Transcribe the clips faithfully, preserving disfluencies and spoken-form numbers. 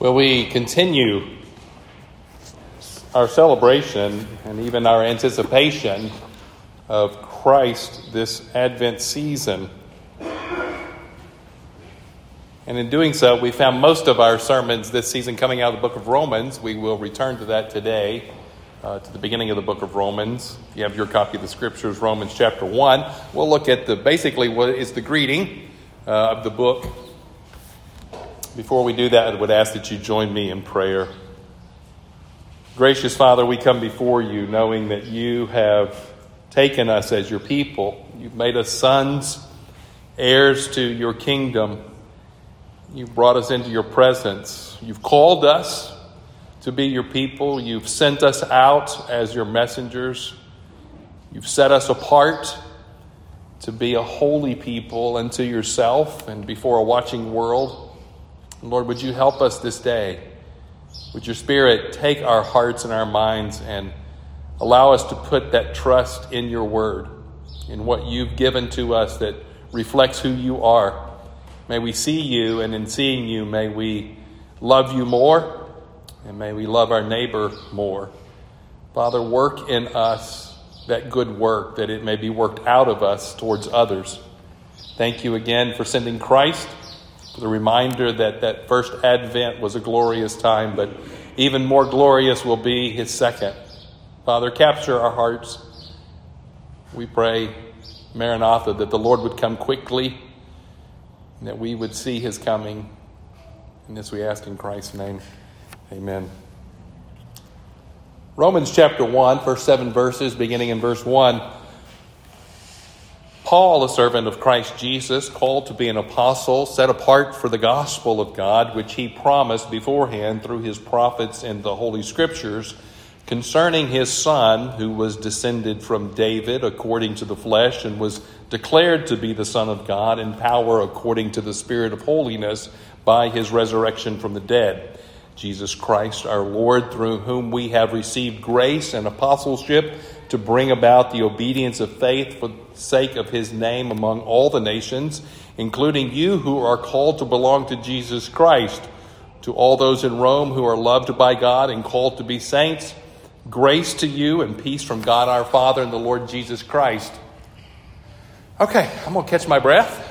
Well, we continue our celebration and even our anticipation of Christ this Advent season. And in doing so, we found most of our sermons this season coming out of the book of Romans. We will return to that today, uh, to the beginning of the book of Romans. If you have your copy of the scriptures, Romans chapter one. We'll look at the basically what is the greeting uh, of the book. Before we do that, I would ask that you join me in prayer. Gracious Father, we come before you knowing that you have taken us as your people. You've made us sons, heirs to your kingdom. You've brought us into your presence. You've called us to be your people. You've sent us out as your messengers. You've set us apart to be a holy people unto yourself and before a watching world. Lord, would you help us this day? Would your Spirit take our hearts and our minds and allow us to put that trust in your word, in what you've given to us that reflects who you are. May we see you, and in seeing you, may we love you more, and may we love our neighbor more. Father, work in us that good work, that it may be worked out of us towards others. Thank you again for sending Christ, for the reminder that that first Advent was a glorious time, but even more glorious will be his second. Father, capture our hearts. We pray, Maranatha, that the Lord would come quickly, and that we would see his coming. And this we ask in Christ's name. Amen. Romans chapter one, first seven verses, beginning in verse one. Paul, a servant of Christ Jesus, called to be an apostle, set apart for the gospel of God, which he promised beforehand through his prophets in the Holy Scriptures, concerning his Son, who was descended from David according to the flesh, and was declared to be the Son of God in power according to the Spirit of holiness by his resurrection from the dead. Jesus Christ our Lord, through whom we have received grace and apostleship to bring about the obedience of faith for the sake of his name among all the nations, including you who are called to belong to Jesus Christ. To all those in Rome who are loved by God and called to be saints, grace to you and peace from God our Father and the Lord Jesus Christ. Okay, I'm going to catch my breath.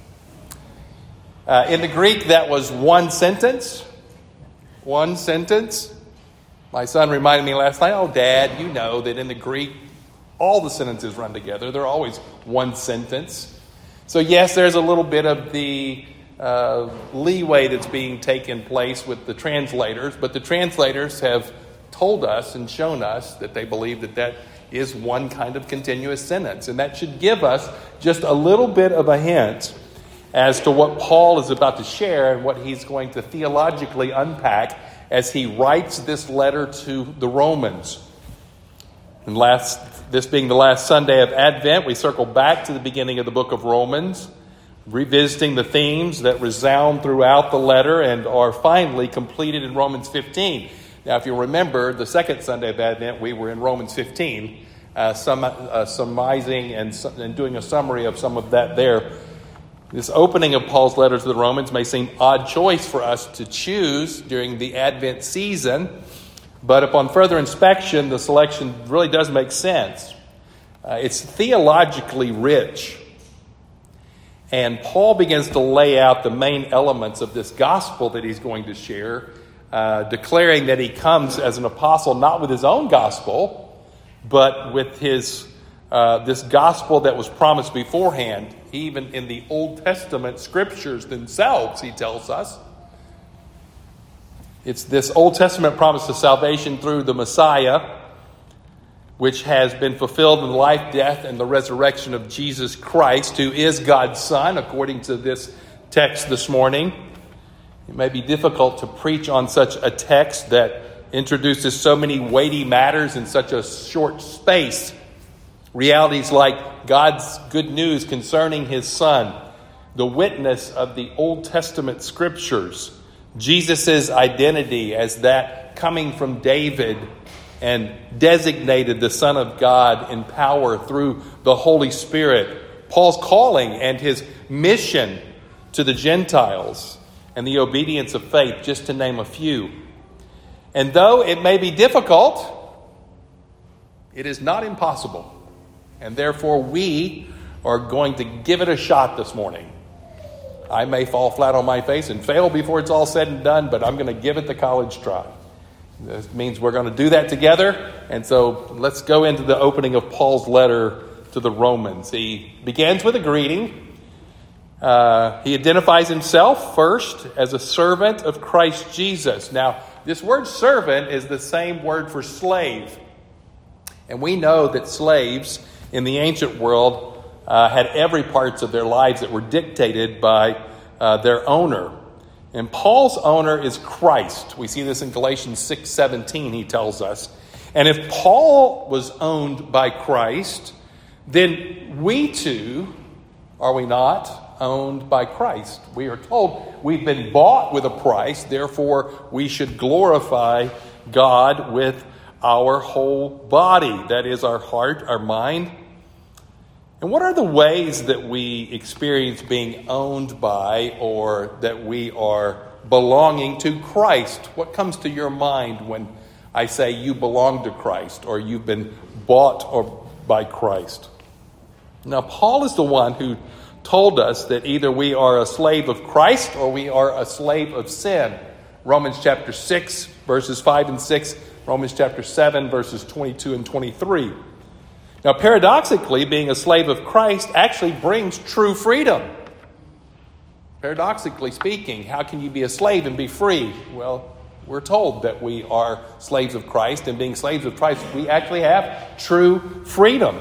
Uh, in the Greek, that was one sentence. One sentence. My son reminded me last night, oh, Dad, you know that in the Greek, all the sentences run together. They're always one sentence. So yes, there's a little bit of the uh, leeway that's being taken place with the translators, but the translators have told us and shown us that they believe that that is one kind of continuous sentence. And that should give us just a little bit of a hint as to what Paul is about to share and what he's going to theologically unpack as he writes this letter to the Romans. And last, this being the last Sunday of Advent, we circle back to the beginning of the book of Romans, revisiting the themes that resound throughout the letter and are finally completed in Romans fifteen. Now, if you remember, the second Sunday of Advent, we were in Romans fifteen, uh, sum, uh, surmising and, and doing a summary of some of that there. This opening of Paul's letter to the Romans may seem odd choice for us to choose during the Advent season, but upon further inspection, the selection really does make sense. Uh, it's theologically rich, and Paul begins to lay out the main elements of this gospel that he's going to share, uh, declaring that he comes as an apostle not with his own gospel, but with his uh, this gospel that was promised beforehand. Even in the Old Testament scriptures themselves, he tells us. It's this Old Testament promise of salvation through the Messiah, which has been fulfilled in the life, death, and the resurrection of Jesus Christ, who is God's Son, according to this text this morning. It may be difficult to preach on such a text that introduces so many weighty matters in such a short space. Realities like God's good news concerning his Son, the witness of the Old Testament scriptures, Jesus' identity as that coming from David and designated the Son of God in power through the Holy Spirit, Paul's calling and his mission to the Gentiles, and the obedience of faith, just to name a few. And though it may be difficult, it is not impossible. And therefore, we are going to give it a shot this morning. I may fall flat on my face and fail before it's all said and done, but I'm going to give it the college try. This means we're going to do that together. And so let's go into the opening of Paul's letter to the Romans. He begins with a greeting. Uh, he identifies himself first as a servant of Christ Jesus. Now, this word servant is the same word for slave. And we know that slaves in the ancient world uh, had every parts of their lives that were dictated by uh, their owner. And Paul's owner is Christ. We see this in Galatians six seventeen, he tells us. And if Paul was owned by Christ, then we too, are we not, owned by Christ? We are told we've been bought with a price, therefore we should glorify God with our whole body. That is our heart, our mind. And what are the ways that we experience being owned by, or that we are belonging to Christ? What comes to your mind when I say you belong to Christ, or you've been bought or by Christ? Now, Paul is the one who told us that either we are a slave of Christ or we are a slave of sin. Romans chapter six, verses five and six. Romans chapter seven, verses twenty-two and twenty-three. Now, paradoxically, being a slave of Christ actually brings true freedom. Paradoxically speaking, how can you be a slave and be free? Well, we're told that we are slaves of Christ, and being slaves of Christ, we actually have true freedom.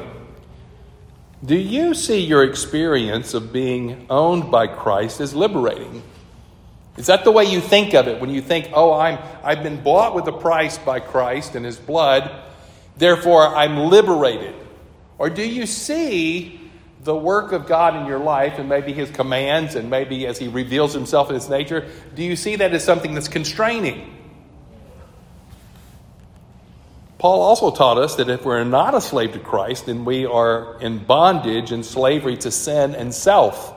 Do you see your experience of being owned by Christ as liberating? Is that the way you think of it when you think, oh, I'm, I've been bought with a price by Christ and his blood, therefore I'm liberated? Or do you see the work of God in your life and maybe his commands and maybe as he reveals himself in his nature, do you see that as something that's constraining? Paul also taught us that if we're not a slave to Christ, then we are in bondage and slavery to sin and self.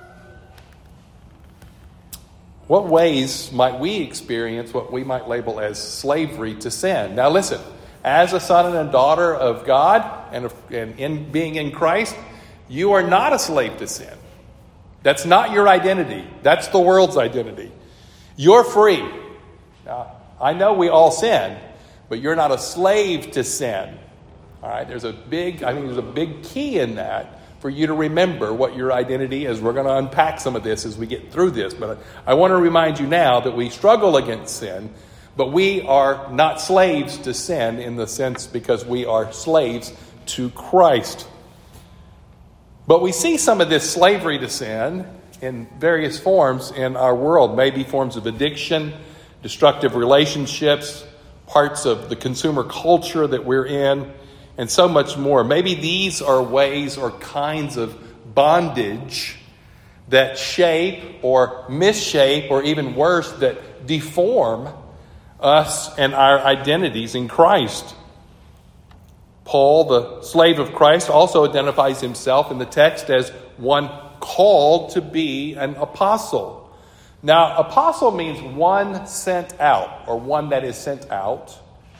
What ways might we experience what we might label as slavery to sin? Now listen, as a son and a daughter of God and, and in being in Christ, you are not a slave to sin. That's not your identity. That's the world's identity. You're free. Now, I know we all sin, but you're not a slave to sin. All right, there's a big, I think there's a big key in that for you to remember what your identity is. We're going to unpack some of this as we get through this, but I want to remind you now that we struggle against sin, but we are not slaves to sin in the sense because we are slaves to Christ. But we see some of this slavery to sin in various forms in our world, maybe forms of addiction, destructive relationships, parts of the consumer culture that we're in, and so much more. Maybe these are ways or kinds of bondage that shape or misshape, or even worse, that deform us and our identities in Christ. Paul, the slave of Christ, also identifies himself in the text as one called to be an apostle. Now, apostle means one sent out, or one that is sent out.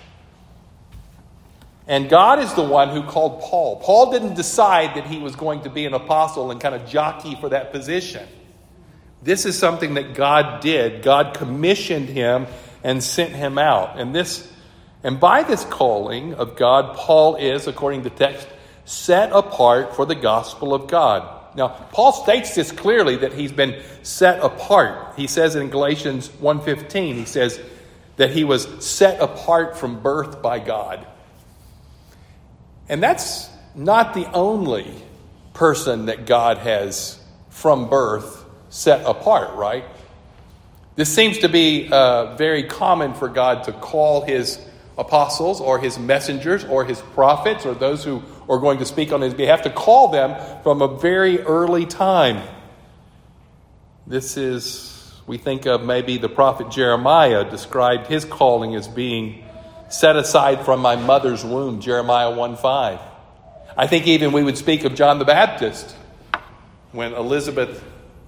And God is the one who called Paul. Paul didn't decide that he was going to be an apostle and kind of jockey for that position. This is something that God did. God commissioned him and sent him out. And this, and by this calling of God, Paul is, according to the text, set apart for the gospel of God. Now, Paul states this clearly, that he's been set apart. He says in Galatians one fifteen, he says that he was set apart from birth by God. And that's not the only person that God has from birth set apart, right? This seems to be uh, very common for God to call his apostles or his messengers or his prophets or those who are going to speak on his behalf, to call them from a very early time. This is, we think of maybe the prophet Jeremiah described his calling as being set aside from my mother's womb, Jeremiah one five. I think even we would speak of John the Baptist when Elizabeth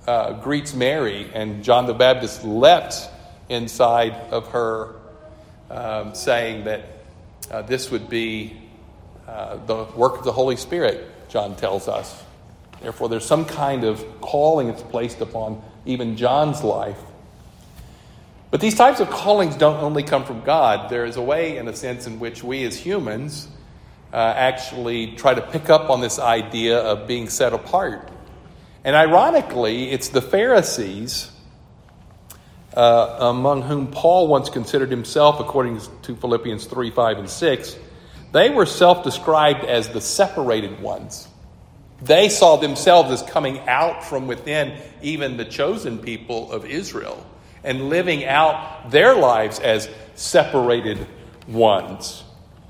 uh, greets Mary, and John the Baptist leapt inside of her, um, saying that uh, this would be uh, the work of the Holy Spirit, John tells us. Therefore, there's some kind of calling that's placed upon even John's life. But these types of callings don't only come from God. There is a way, in a sense, in which we as humans uh, actually try to pick up on this idea of being set apart. And ironically, it's the Pharisees uh, among whom Paul once considered himself, according to Philippians three, five, and six. They were self-described as the separated ones. They saw themselves as coming out from within even the chosen people of Israel and living out their lives as separated ones.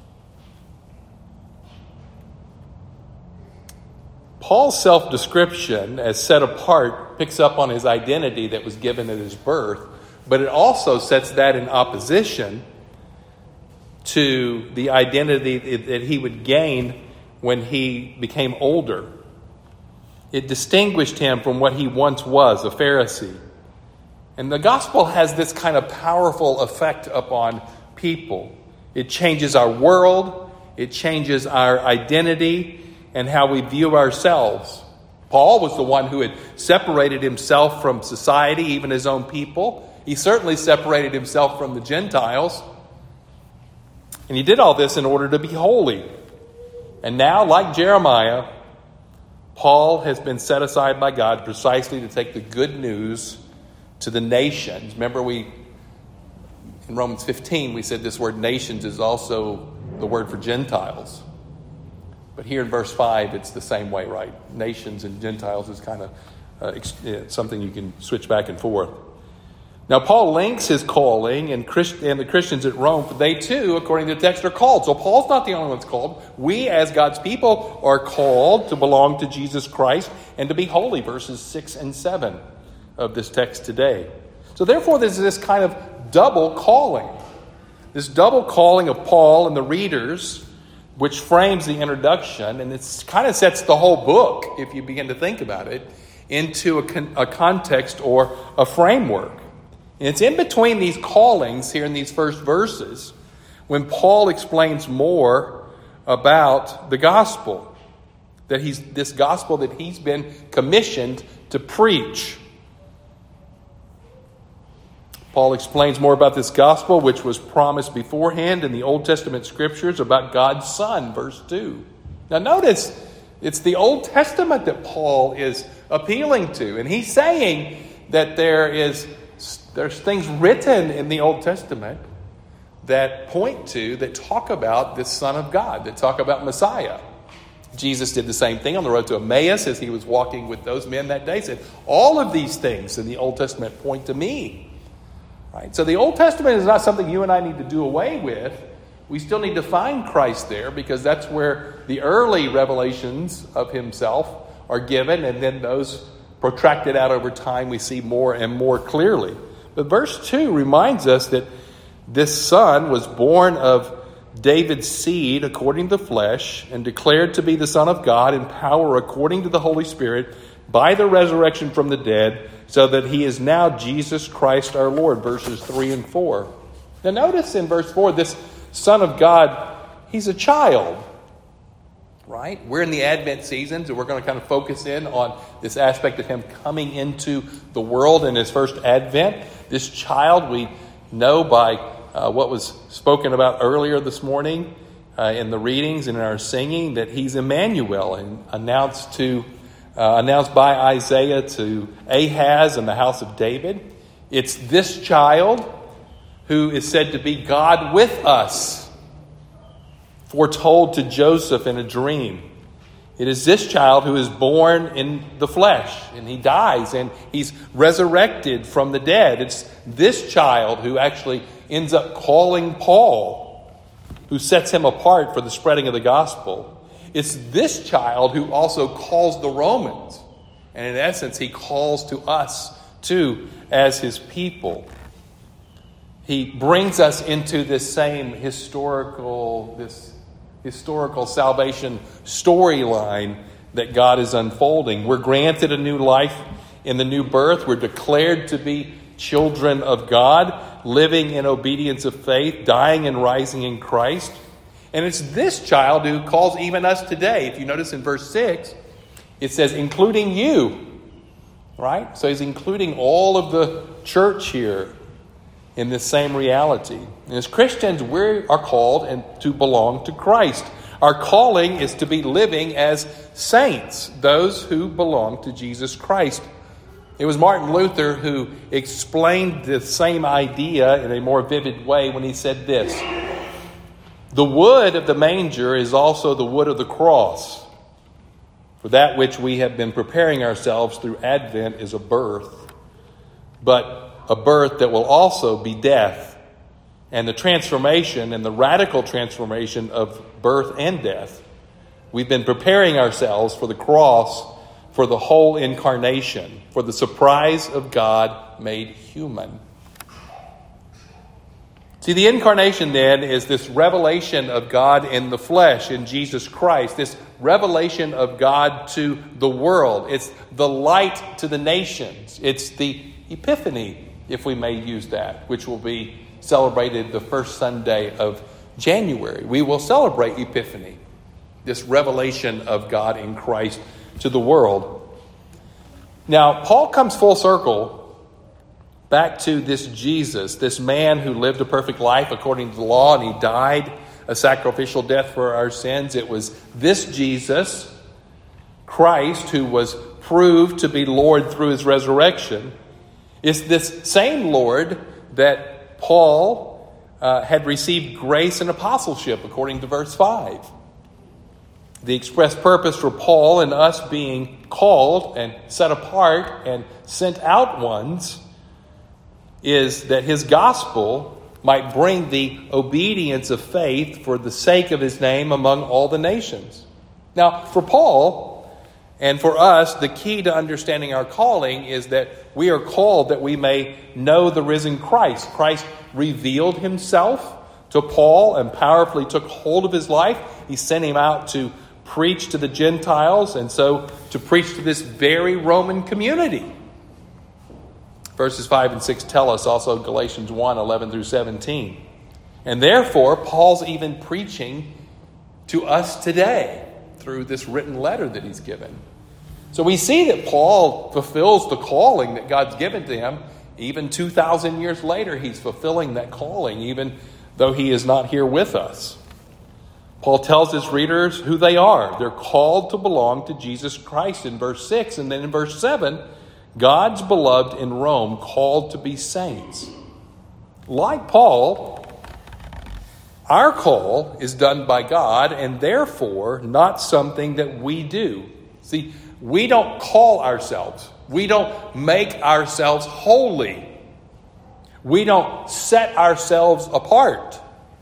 Paul's self-description as set apart picks up on his identity that was given at his birth, but it also sets that in opposition to the identity that he would gain when he became older. It distinguished him from what he once was, a Pharisee. And the gospel has this kind of powerful effect upon people. It changes our world. It changes our identity and how we view ourselves. Paul was the one who had separated himself from society, even his own people. He certainly separated himself from the Gentiles. And he did all this in order to be holy. And now, like Jeremiah, Paul has been set aside by God precisely to take the good news to the nations. Remember, we in Romans fifteen, we said this word nations is also the word for Gentiles. But here in verse five, it's the same way, right? Nations and Gentiles is kind of uh, something you can switch back and forth. Now, Paul links his calling and, Christ- and the Christians at Rome, for they too, according to the text, are called. So Paul's not the only one that's called. We, as God's people, are called to belong to Jesus Christ and to be holy, verses six and seven of this text today. So therefore, there's this kind of double calling. This double calling of Paul and the readers, which frames the introduction, and it kind of sets the whole book, if you begin to think about it, into a, con- a context or a framework. And it's in between these callings here in these first verses when Paul explains more about the gospel, that he's this gospel that he's been commissioned to preach. Paul explains more about this gospel, which was promised beforehand in the Old Testament scriptures about God's Son, verse two. Now notice, it's the Old Testament that Paul is appealing to. And he's saying that there is there's things written in the Old Testament that point to, that talk about this Son of God, that talk about Messiah. Jesus did the same thing on the road to Emmaus as he was walking with those men that day. He said, all of these things in the Old Testament point to me. Right? So the Old Testament is not something you and I need to do away with. We still need to find Christ there, because that's where the early revelations of himself are given, and then those protracted out over time we see more and more clearly. But verse two reminds us that this Son was born of David's seed according to the flesh, and declared to be the Son of God in power according to the Holy Spirit by the resurrection from the dead, so that he is now Jesus Christ our Lord, verses three and four. Now notice in verse four, this Son of God, he's a child, right? We're in the Advent season, so we're going to kind of focus in on this aspect of him coming into the world in his first Advent. This child, we know by uh, what was spoken about earlier this morning uh, in the readings and in our singing, that he's Emmanuel, and announced to Uh, announced by Isaiah to Ahaz and the house of David. It's this child who is said to be God with us, foretold to Joseph in a dream. It is this child who is born in the flesh, and he dies, and he's resurrected from the dead. It's this child who actually ends up calling Paul, who sets him apart for the spreading of the gospel. It's this child who also calls the Romans. And in essence, he calls to us too as his people. He brings us into this same historical, this historical salvation storyline that God is unfolding. We're granted a new life In the new birth, we're declared to be children of God, living in obedience of faith, dying and rising in Christ. And it's this child who calls even us today. If you notice in verse six, it says, including you. Right? So he's including all of the church here in this same reality. And as Christians, we are called and to belong to Christ. Our calling is to be living as saints, those who belong to Jesus Christ. It was Martin Luther who explained the same idea in a more vivid way when he said this: the wood of the manger is also the wood of the cross. For that which we have been preparing ourselves through Advent is a birth, but a birth that will also be death. And the transformation and the radical transformation of birth and death. We've been preparing ourselves for the cross, for the whole incarnation, for the surprise of God made human. See, the incarnation then is this revelation of God in the flesh, in Jesus Christ. This revelation of God to the world. It's the light to the nations. It's the Epiphany, if we may use that, which will be celebrated the first Sunday of January. We will celebrate Epiphany, this revelation of God in Christ to the world. Now, Paul comes full circle back to this Jesus, this man who lived a perfect life according to the law, and he died a sacrificial death for our sins. It was this Jesus, Christ, who was proved to be Lord through his resurrection. It's this same Lord that Paul uh, had received grace and apostleship, according to verse five. The express purpose for Paul and us being called and set apart and sent out ones is that his gospel might bring the obedience of faith for the sake of his name among all the nations. Now, for Paul and for us, the key to understanding our calling is that we are called that we may know the risen Christ. Christ revealed himself to Paul and powerfully took hold of his life. He sent him out to preach to the Gentiles, and so to preach to this very Roman community. Verses five and six tell us also Galatians one, eleven through seventeen. And therefore, Paul's even preaching to us today through this written letter that he's given. So we see that Paul fulfills the calling that God's given to him. Even two thousand years later, he's fulfilling that calling, even though he is not here with us. Paul tells his readers who they are. They're called to belong to Jesus Christ in verse six. And then in verse seven, God's beloved in Rome, called to be saints. Like Paul, our call is done by God and therefore not something that we do. See, we don't call ourselves. We don't make ourselves holy. We don't set ourselves apart.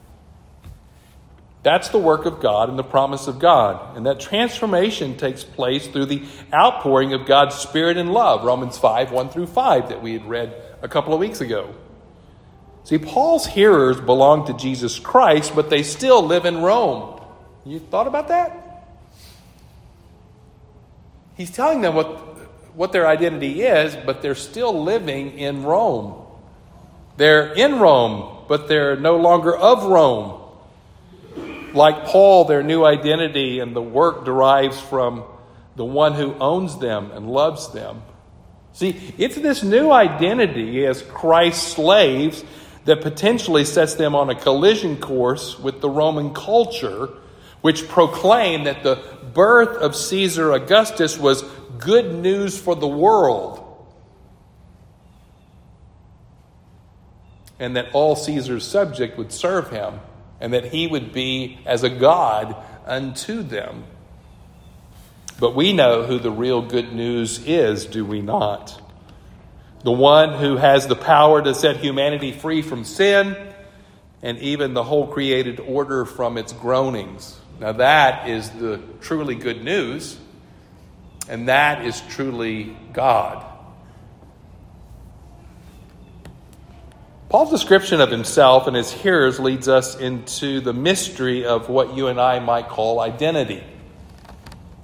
That's the work of God and the promise of God. And that transformation takes place through the outpouring of God's Spirit and love. Romans five, one through five that we had read a couple of weeks ago. See, Paul's hearers belong to Jesus Christ, but they still live in Rome. You thought about that? He's telling them what, what their identity is, but they're still living in Rome. They're in Rome, but they're no longer of Rome. Like Paul, their new identity and the work derives from the one who owns them and loves them. See, it's this new identity as Christ's slaves that potentially sets them on a collision course with the Roman culture, which proclaimed that the birth of Caesar Augustus was good news for the world, and that all Caesar's subject would serve him, and that he would be as a god unto them. But we know who the real good news is, do we not? The one who has the power to set humanity free from sin and even the whole created order from its groanings. Now that is the truly good news, and that is truly God. Paul's description of himself and his hearers leads us into the mystery of what you and I might call identity.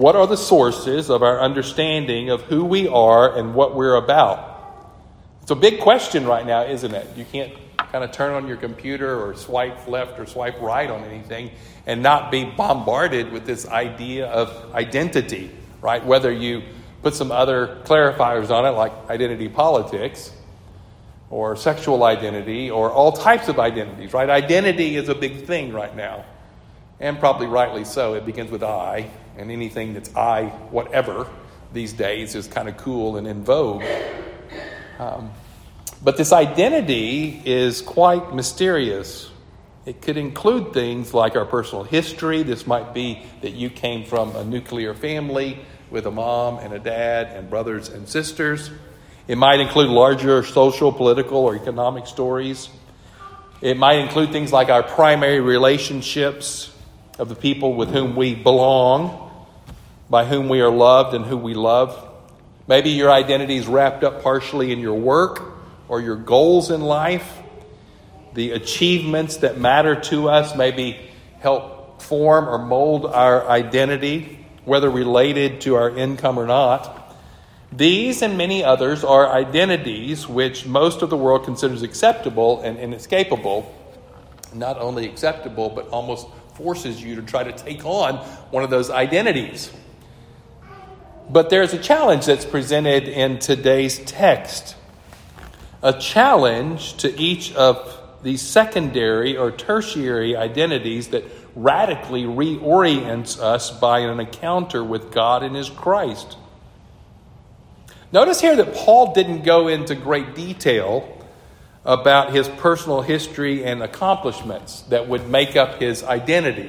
What are the sources of our understanding of who we are and what we're about? It's a big question right now, isn't it? You can't kind of turn on your computer or swipe left or swipe right on anything and not be bombarded with this idea of identity, right? Whether you put some other clarifiers on it, like identity politics, or sexual identity, or all types of identities, right? Identity is a big thing right now, and probably rightly so. It begins with I, and anything that's I, whatever, these days is kind of cool and in vogue. Um, but this identity is quite mysterious. It could include things like our personal history. This might be that you came from a nuclear family with a mom and a dad and brothers and sisters. It might include larger social, political, or economic stories. It might include things like our primary relationships of the people with whom we belong, by whom we are loved and who we love. Maybe your identity is wrapped up partially in your work or your goals in life. The achievements that matter to us maybe help form or mold our identity, whether related to our income or not. These and many others are identities which most of the world considers acceptable and inescapable. Not only acceptable, but almost forces you to try to take on one of those identities. But there's a challenge that's presented in today's text. A challenge to each of these secondary or tertiary identities that radically reorients us by an encounter with God and His Christ. Notice here that Paul didn't go into great detail about his personal history and accomplishments that would make up his identity.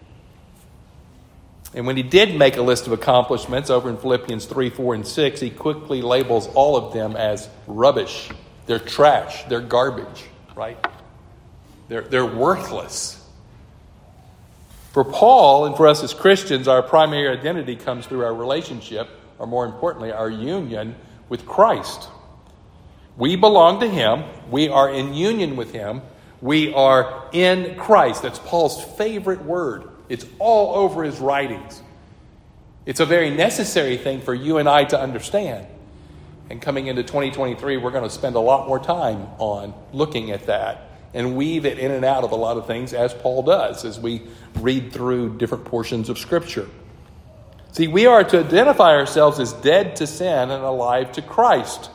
And when he did make a list of accomplishments over in Philippians three, four, and six, he quickly labels all of them as rubbish. They're trash. They're garbage, right? They're, they're worthless. For Paul and for us as Christians, our primary identity comes through our relationship, or more importantly, our union with Christ. We belong to Him. We are in union with Him. We are in Christ. That's Paul's favorite word. It's all over his writings. It's a very necessary thing for you and I to understand. And coming into twenty twenty-three, we're going to spend a lot more time on looking at that and weave it in and out of a lot of things, as Paul does, as we read through different portions of Scripture. See, we are to identify ourselves as dead to sin and alive to Christ.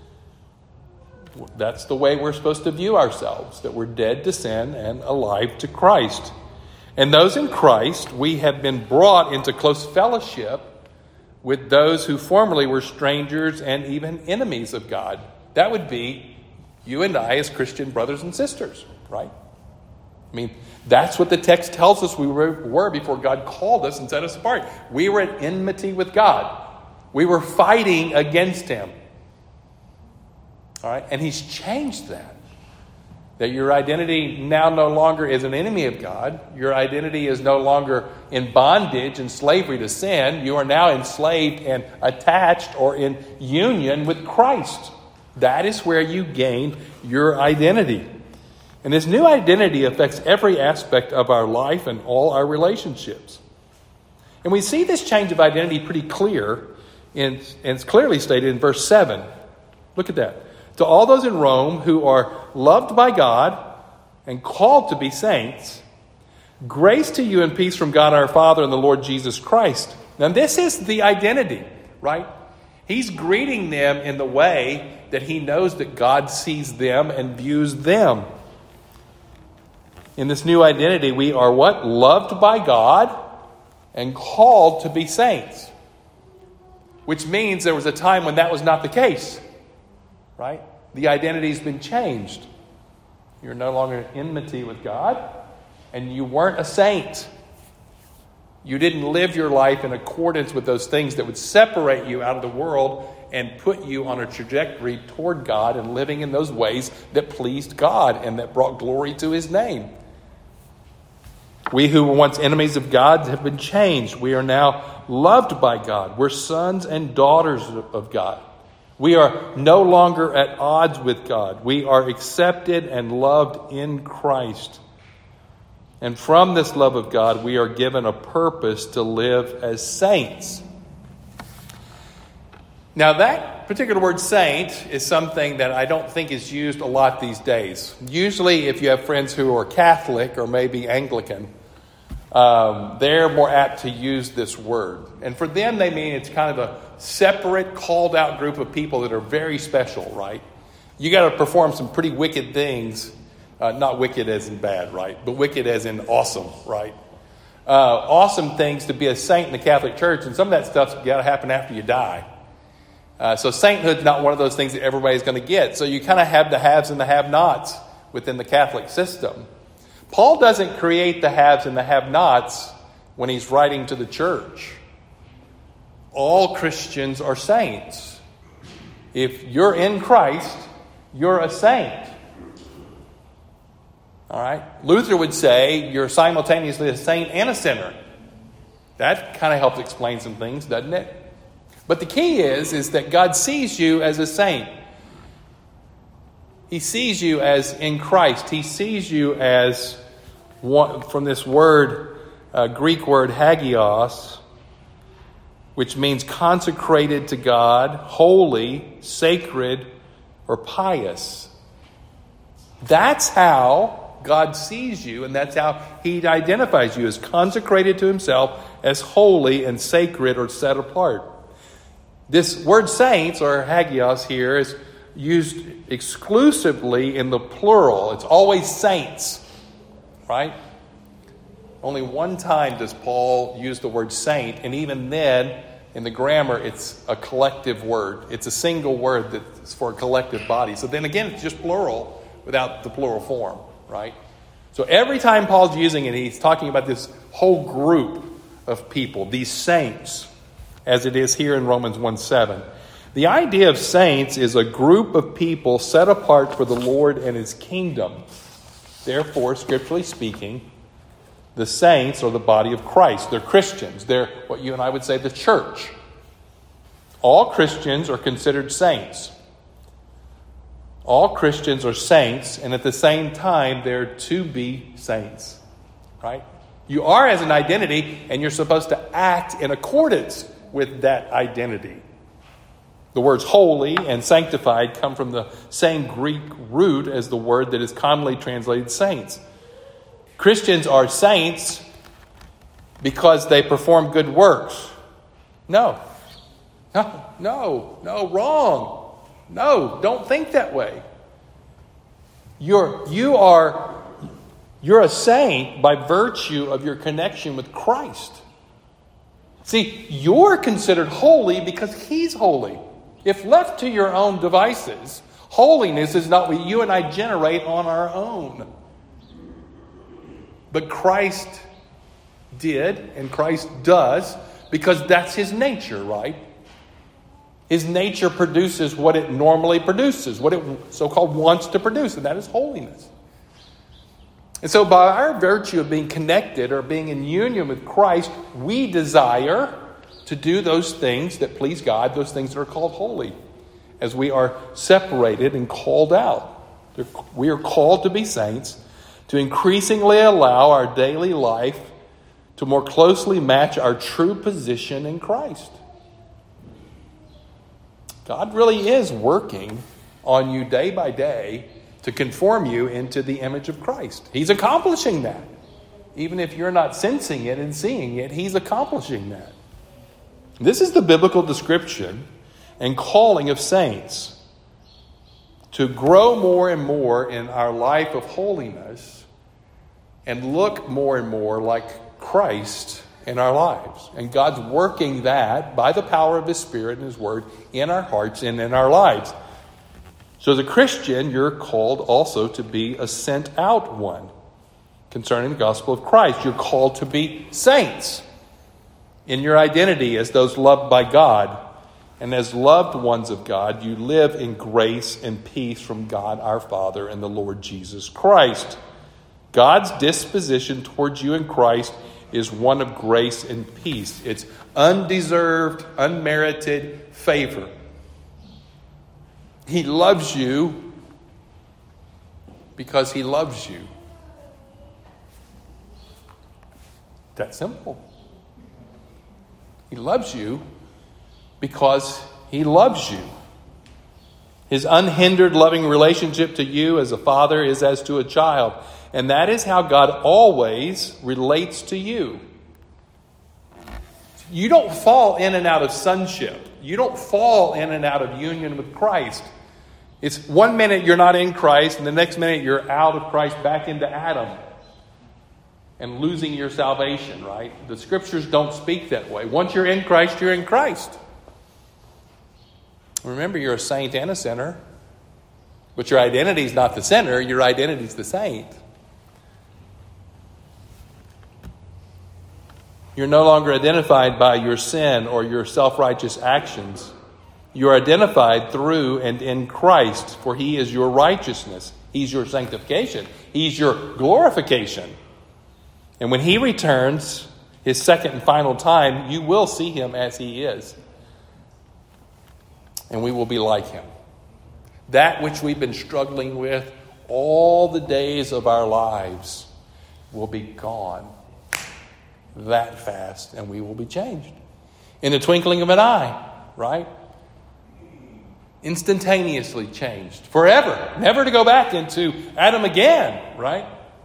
That's the way we're supposed to view ourselves, that we're dead to sin and alive to Christ. And those in Christ, we have been brought into close fellowship with those who formerly were strangers and even enemies of God. That would be you and I as Christian brothers and sisters, right? I mean, that's what the text tells us we were before God called us and set us apart. We were at enmity with God. We were fighting against Him. All right? And He's changed that. That your identity now no longer is an enemy of God. Your identity is no longer in bondage and slavery to sin. You are now enslaved and attached or in union with Christ. That is where you gain your identity. And this new identity affects every aspect of our life and all our relationships. And we see this change of identity pretty clear, in, and it's clearly stated in verse seven. Look at that. To all those in Rome who are loved by God and called to be saints, grace to you and peace from God our Father and the Lord Jesus Christ. Now this is the identity, right? He's greeting them in the way that he knows that God sees them and views them. In this new identity, we are what? Loved by God and called to be saints. Which means there was a time when that was not the case. Right? The identity's been changed. You're no longer in enmity with God, and you weren't a saint. You didn't live your life in accordance with those things that would separate you out of the world and put you on a trajectory toward God and living in those ways that pleased God and that brought glory to His name. We who were once enemies of God have been changed. We are now loved by God. We're sons and daughters of God. We are no longer at odds with God. We are accepted and loved in Christ. And from this love of God, we are given a purpose to live as saints. Now, that particular word saint is something that I don't think is used a lot these days. Usually, if you have friends who are Catholic or maybe Anglican, um, they're more apt to use this word. And for them, they mean it's kind of a separate, called out group of people that are very special, right? You got to perform some pretty wicked things. Uh, not wicked as in bad, right? But wicked as in awesome, right? Uh, awesome things to be a saint in the Catholic Church. And some of that stuff's got to happen after you die. Uh, so sainthood's not one of those things that everybody's going to get. So you kind of have the haves and the have-nots within the Catholic system. Paul doesn't create the haves and the have-nots when he's writing to the church. All Christians are saints. If you're in Christ, you're a saint. All right? Luther would say you're simultaneously a saint and a sinner. That kind of helps explain some things, doesn't it? But the key is, is that God sees you as a saint. He sees you as in Christ. He sees you as, one, from this word, uh, Greek word hagios, which means consecrated to God, holy, sacred, or pious. That's how God sees you, and that's how he identifies you, as consecrated to himself, as holy and sacred or set apart. This word saints, or hagios here, is used exclusively in the plural. It's always saints, right? Only one time does Paul use the word saint, and even then, in the grammar, it's a collective word. It's a single word that's for a collective body. So then again, it's just plural without the plural form, right? So every time Paul's using it, he's talking about this whole group of people, these saints, as it is here in Romans one seven. The idea of saints is a group of people set apart for the Lord and his kingdom. Therefore, scripturally speaking, the saints are the body of Christ. They're Christians. They're what you and I would say the church. All Christians are considered saints. All Christians are saints, and at the same time, they're to be saints. Right? You are as an identity, and you're supposed to act in accordance with that identity. The words holy and sanctified come from the same Greek root as the word that is commonly translated saints. Christians are saints because they perform good works. No. No, no, no, wrong. No, don't think that way. You're, you are, you're a saint by virtue of your connection with Christ. See, you're considered holy because he's holy. If left to your own devices, holiness is not what you and I generate on our own. But Christ did, and Christ does, because that's his nature, right? His nature produces what it normally produces, what it so-called wants to produce, and that is holiness. And so by our virtue of being connected or being in union with Christ, we desire to do those things that please God, those things that are called holy, as we are separated and called out. We are called to be saints, to increasingly allow our daily life to more closely match our true position in Christ. God really is working on you day by day to conform you into the image of Christ. He's accomplishing that. Even if you're not sensing it and seeing it, he's accomplishing that. This is the biblical description and calling of saints. To grow more and more in our life of holiness and look more and more like Christ in our lives. And God's working that by the power of his Spirit and his word in our hearts and in our lives. So as a Christian, you're called also to be a sent out one concerning the gospel of Christ. You're called to be saints in your identity as those loved by God. And as loved ones of God, you live in grace and peace from God our Father and the Lord Jesus Christ. God's disposition towards you in Christ is one of grace and peace. It's undeserved, unmerited favor. He loves you because he loves you. That simple. He loves you because he loves you. His unhindered loving relationship to you as a father is as to a child. And that is how God always relates to you. You don't fall in and out of sonship. You don't fall in and out of union with Christ. It's one minute you're not in Christ, and the next minute you're out of Christ back into Adam and losing your salvation, right? The scriptures don't speak that way. Once you're in Christ, you're in Christ. Remember, you're a saint and a sinner. But your identity is not the sinner. Your identity is the saint. You're no longer identified by your sin or your self-righteous actions. You are identified through and in Christ, for he is your righteousness. He's your sanctification. He's your glorification. And when he returns his second and final time, you will see him as he is. And we will be like him. That which we've been struggling with all the days of our lives will be gone that fast, and we will be changed in the twinkling of an eye, right? Instantaneously changed forever, never to go back into Adam again, right?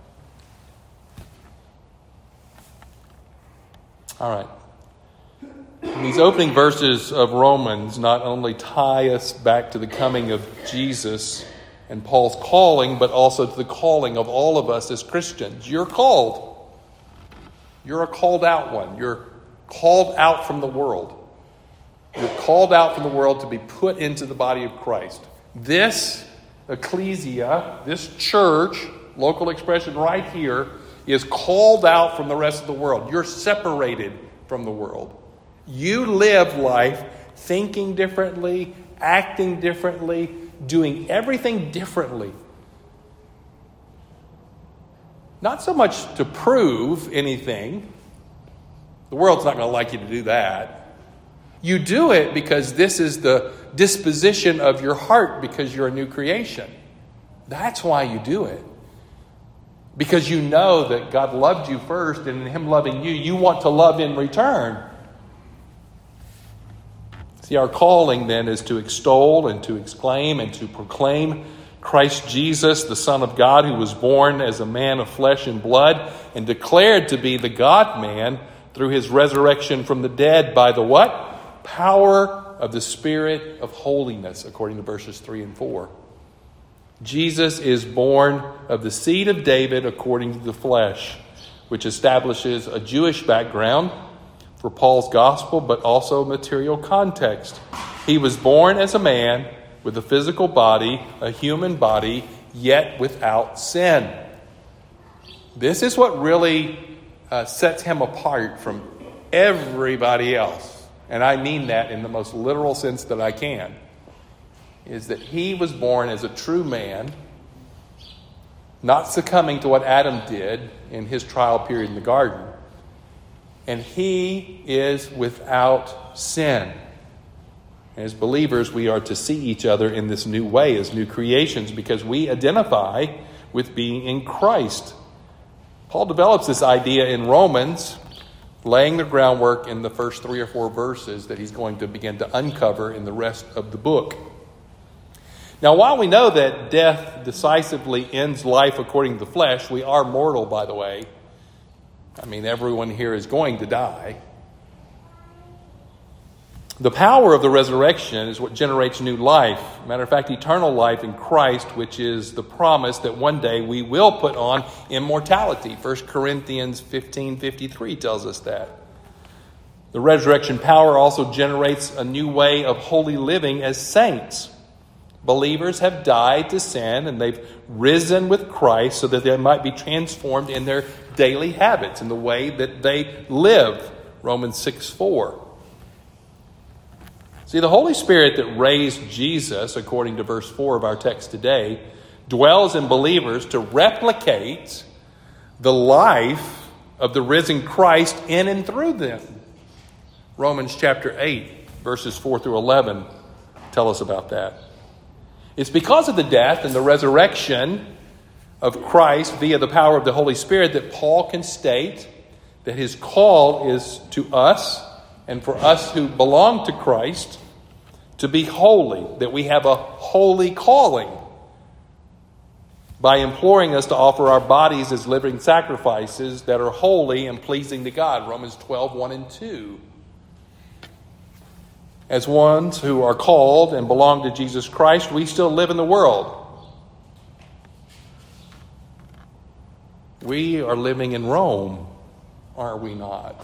All right. And these opening verses of Romans not only tie us back to the coming of Jesus and Paul's calling, but also to the calling of all of us as Christians. You're called. You're a called out one. You're called out from the world. You're called out from the world to be put into the body of Christ. This ecclesia, this church, local expression right here, is called out from the rest of the world. You're separated from the world. You live life thinking differently, acting differently, doing everything differently. Not so much to prove anything. The world's not going to like you to do that. You do it because this is the disposition of your heart because you're a new creation. That's why you do it. Because you know that God loved you first, and in him loving you, you want to love in return. See, our calling then is to extol and to exclaim and to proclaim Christ Jesus, the Son of God, who was born as a man of flesh and blood and declared to be the God-man through his resurrection from the dead by the what? Power of the Spirit of holiness, according to verses three and four. Jesus is born of the seed of David according to the flesh, which establishes a Jewish background for Paul's gospel, but also material context. He was born as a man with a physical body, a human body, yet without sin. This is what really uh, sets him apart from everybody else. And I mean that in the most literal sense that I can. Is that he was born as a true man, not succumbing to what Adam did in his trial period in the garden. And he is without sin. As believers, we are to see each other in this new way as new creations because we identify with being in Christ. Paul develops this idea in Romans, laying the groundwork in the first three or four verses that he's going to begin to uncover in the rest of the book. Now, while we know that death decisively ends life according to the flesh, we are mortal, by the way. I mean, everyone here is going to die. The power of the resurrection is what generates new life. Matter of fact, eternal life in Christ, which is the promise that one day we will put on immortality. First Corinthians fifteen fifty-three tells us that. The resurrection power also generates a new way of holy living as saints. Believers have died to sin and they've risen with Christ so that they might be transformed in their daily habits, in the way that they live. Romans six four. See, the Holy Spirit that raised Jesus, according to verse four of our text today, dwells in believers to replicate the life of the risen Christ in and through them. Romans chapter eight, verses four through eleven tell us about that. It's because of the death and the resurrection of Christ via the power of the Holy Spirit that Paul can state that his call is to us and for us who belong to Christ to be holy, that we have a holy calling by imploring us to offer our bodies as living sacrifices that are holy and pleasing to God. Romans twelve, one and two. As ones who are called and belong to Jesus Christ, we still live in the world. We are living in Rome, are we not?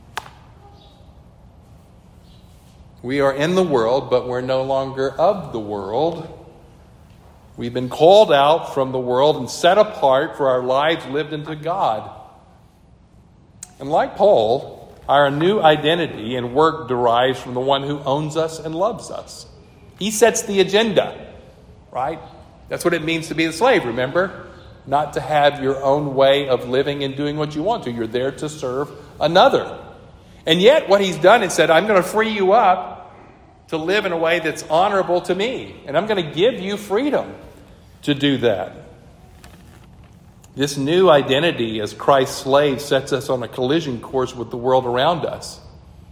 We are in the world, but we're no longer of the world. We've been called out from the world and set apart for our lives lived unto God. And like Paul, our new identity and work derives from the one who owns us and loves us. He sets the agenda, right? That's what it means to be a slave, remember? Not to have your own way of living and doing what you want to. You're there to serve another. And yet what he's done is said, I'm going to free you up to live in a way that's honorable to me. And I'm going to give you freedom to do that. This new identity as Christ's slave sets us on a collision course with the world around us.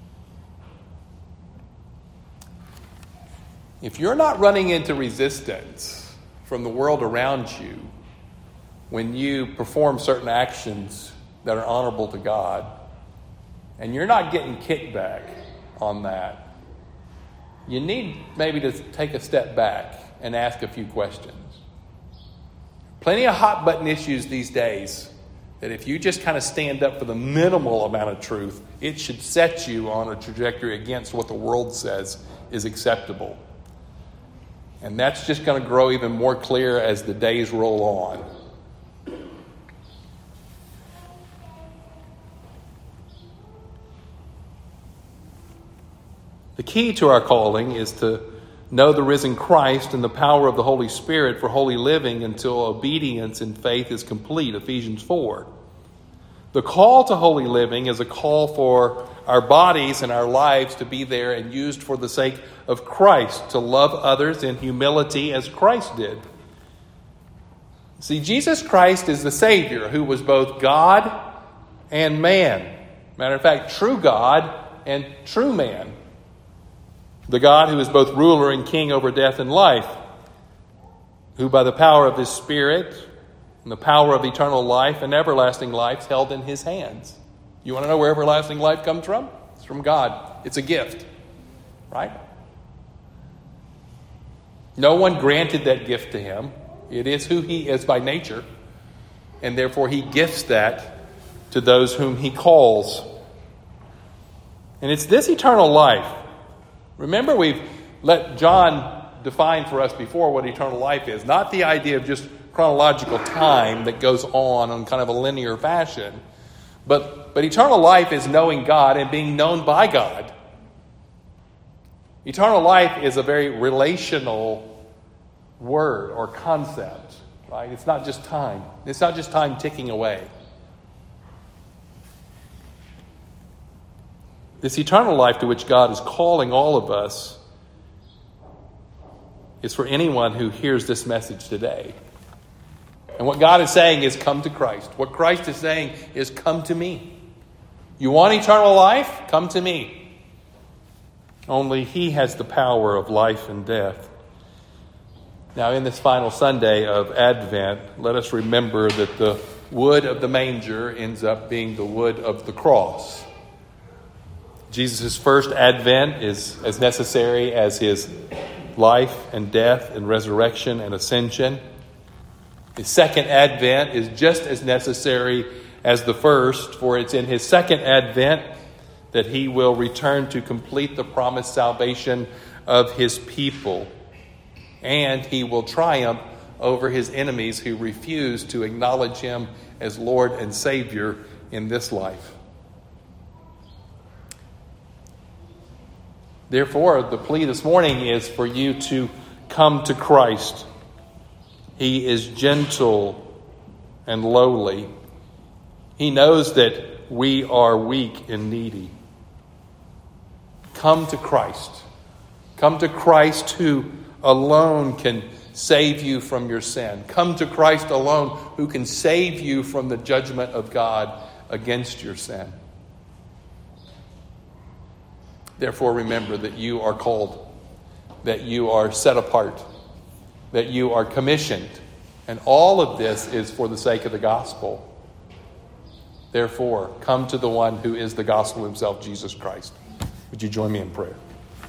If you're not running into resistance from the world around you when you perform certain actions that are honorable to God, and you're not getting kickback on that, you need maybe to take a step back and ask a few questions. Plenty of hot button issues these days that if you just kind of stand up for the minimal amount of truth, it should set you on a trajectory against what the world says is acceptable. And that's just going to grow even more clear as the days roll on. The key to our calling is to know the risen Christ and the power of the Holy Spirit for holy living until obedience in faith is complete, Ephesians four. The call to holy living is a call for our bodies and our lives to be there and used for the sake of Christ, to love others in humility as Christ did. See, Jesus Christ is the Savior who was both God and man. Matter of fact, true God and true man. The God who is both ruler and king over death and life, who by the power of his Spirit and the power of eternal life and everlasting life held in his hands. You want to know where everlasting life comes from? It's from God. It's a gift, right? No one granted that gift to him. It is who he is by nature, and therefore he gifts that to those whom he calls. And it's this eternal life. Remember, we've let John define for us before what eternal life is. Not the idea of just chronological time that goes on in kind of a linear fashion. But, but eternal life is knowing God and being known by God. Eternal life is a very relational word or concept, right? It's not just time. It's not just time ticking away. This eternal life to which God is calling all of us is for anyone who hears this message today. And what God is saying is, come to Christ. What Christ is saying is, come to me. You want eternal life? Come to me. Only he has the power of life and death. Now, in this final Sunday of Advent, let us remember that the wood of the manger ends up being the wood of the cross. Jesus' first advent is as necessary as his life and death and resurrection and ascension. His second advent is just as necessary as the first, for it's in his second advent that he will return to complete the promised salvation of his people. And he will triumph over his enemies who refuse to acknowledge him as Lord and Savior in this life. Therefore, the plea this morning is for you to come to Christ. He is gentle and lowly. He knows that we are weak and needy. Come to Christ. Come to Christ who alone can save you from your sin. Come to Christ alone who can save you from the judgment of God against your sin. Therefore, remember that you are called, that you are set apart, that you are commissioned. And all of this is for the sake of the gospel. Therefore, come to the one who is the gospel himself, Jesus Christ. Would you join me in prayer?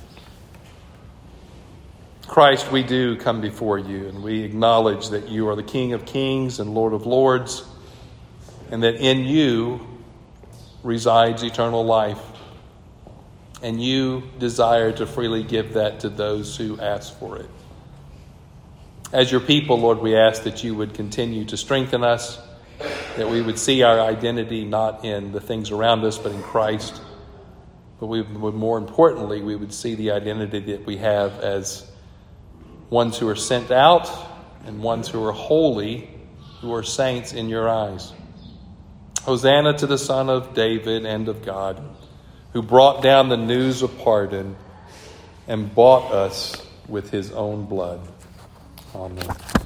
Christ, we do come before you, and we acknowledge that you are the King of kings and Lord of lords, and that in you resides eternal life. And you desire to freely give that to those who ask for it. As your people, Lord, we ask that you would continue to strengthen us, that we would see our identity not in the things around us, but in Christ. But we would, more importantly, we would see the identity that we have as ones who are sent out and ones who are holy, who are saints in your eyes. Hosanna to the Son of David and of God, who brought down the news of pardon and bought us with his own blood. Amen.